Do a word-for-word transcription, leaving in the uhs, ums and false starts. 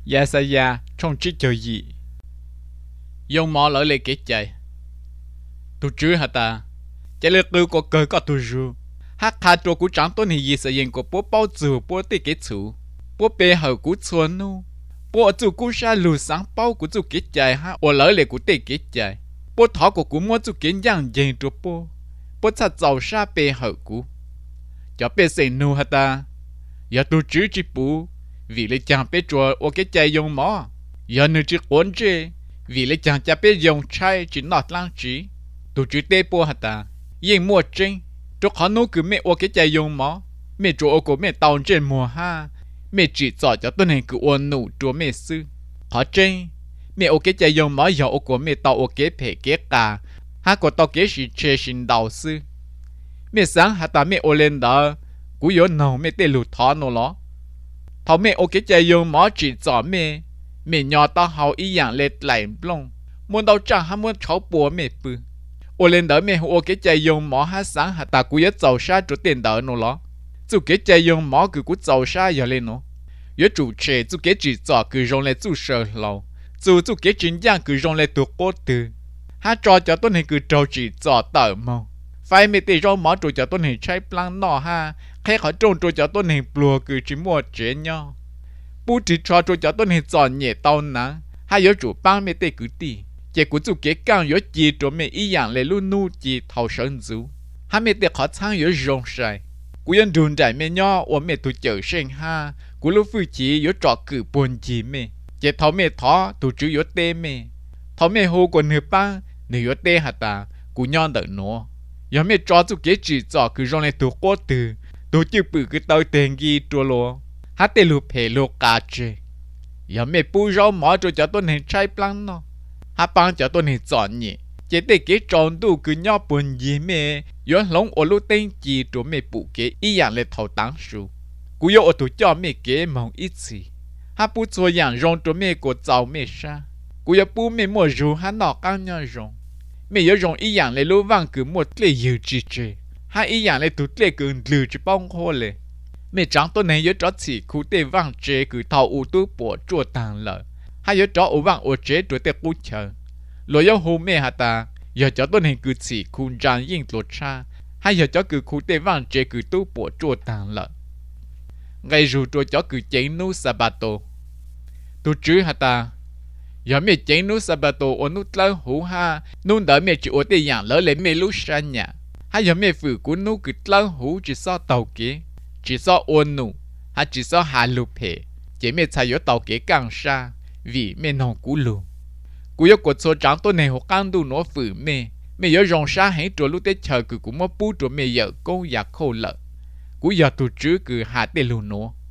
ya sa ya trong chiếc chờ gì dùng mỏ lỡ lệ kết chạy tu chứ hả ta chạy lệ tư có cơ có tu rù hát thà trò của trắng tôn hình gì sẽ yên của bố bao dù bố tê kết chủ bố bê hở của xuân nu bố chủ của sa lù sáng bao của chủ kết chạy ha ở lỡ lệ của tê kết chạy bố thọ của của mua chủ kiến yang yên trò bố bố chặt giàu sa bê hở của cho bê sẽ nu hả ta giờ tu chứ chỉ bố vì lấy chàng bê trò ở cái chạy dùng mỏ giờ nữ chỉ cuốn chê vì lấy chàng cha bê dùng chai chỉ nọt lang chỉ tu chứ tê bố hả ta yên mua trinh cho khó nô cứ mẹ ở cái chạy dùng mỏ mẹ chỗ ở của mẹ tàu trên mùa ha mẹ chỉ cho cho tôi này cứ ôn nụ chúa mẹ sư khó trinh mẹ ở cái chạy dùng mỏ giờ ở của mẹ tàu ở cái phê cái cả ha có tàu cái gì chơi xin đầu sư mẹ sáng hả ta mẹ ở lên đó cú yếu nào mẹ tê lụt thọ nó lo thọ mẹ ở cái chạy dùng mỏ chỉ cho mẹ mẹ nhỏ tao hậu ý dạng lệch lại lông muốn đâu chẳng ham muốn cháu bùa mẹ bự ở lên đó mẹ ở cái chạy dùng mỏ hát sáng hả ta cú yếu giàu sa chỗ tiền đó nó lo chú cái chạy dùng mỏ cứ cú giàu sa giờ lên nó yếu chủ chế chú cái chỉ cho cứ dùng lại chú sợ lâu chú chú cái chính dạng cứ dùng lại tụ cố từ hát cho cho tôi này cứ trâu chỉ cho tờ mong phải mẹ tê cho mỏ cho tôi này trái plan nọ ha khai khỏi trông cho tôi này bùa cứ chỉ mua chế nhau bố chỉ cho cho tôi này chọn nhẹ tao nắng hay yếu chủ ban mẹ tê cứ đi chỉ của chú cái càng yếu chỉ cho mẹ ý dạng lại luôn nu chỉ thầu sơn chú hai mẹ tê khó sang yếu rong sai cú yên đồn đại mẹ nhỏ ở mẹ tụi chờ sinh ha cú lúc phu chỉ yếu trọ cử buồn gì mẹ chỉ thầu mẹ thọ tụi chú yếu tê mẹ thầu mẹ hồ còn nửa ba nửa yếu tê hả ta cú nhon đợi nó giờ mẹ cho chú cái chỉ cho cứ rong lại tụi cô từ tụi chú bự cứ tao tiền gì trôi lo hát tê lụp hệ lô cà chê giờ mẹ bù rau mỏ cho cho tôi này trái plan nó hát băng cho tôi này chọn nhỉ chỉ để cái tròn tu cứ nhau buồn gì mẹ giờ lông ở lô tên chỉ cho mẹ bù cái ý dạng lên thầu táng su cú yo ở tụi cho mẹ cái mong ít gì hát bù cho dạng rong cho mẹ của giàu mẹ sa cú yo bù mẹ mua rượu hát nọ căng nhau rong mẹ yo rong ý dạng lên lô vàng cứ một lệ dư chỉ chê hát ý dạng lên tụi lệ cứ lừa chỉ bông khô lệ mẹ trắng tôi này nhớ cho chỉ khu tê vàng chế cứ thầu u tu bỏ chua tàng lợ hay nhớ cho u vàng u chế tuổi tê cú chờ rồi nhớ hôm mẹ hả ta giờ cho tôi này cứ chỉ khu trang yên lột cha hay giờ cho cứ khu tê vàng chế cứ tu bỏ chua tàng lợ ngày dù tôi cho cứ chén nu sabato tôi chứ hả ta giờ mẹ chén nu sabato ở nút lớn hú ha nút đỡ mẹ chỉ ở tê dạng lỡ lấy mẹ lúc sang nhà hay giờ mẹ phụ của nút cứ lớn hú chỉ so tàu kia chỉ do ôn nụ hay chỉ do hà lục hệ chỉ mẹ chạy yếu tàu kế càng xa vì mẹ nòng cú lù cú yếu của số trắng tôi này hoặc càng đủ nó phử mẹ mẹ yếu rong xa hãy trốn lúc tết chờ cứ cũng mất bút rồi mẹ yếu câu giặc khô lợ cú yếu tụ chứ cứ hạ tê lù nó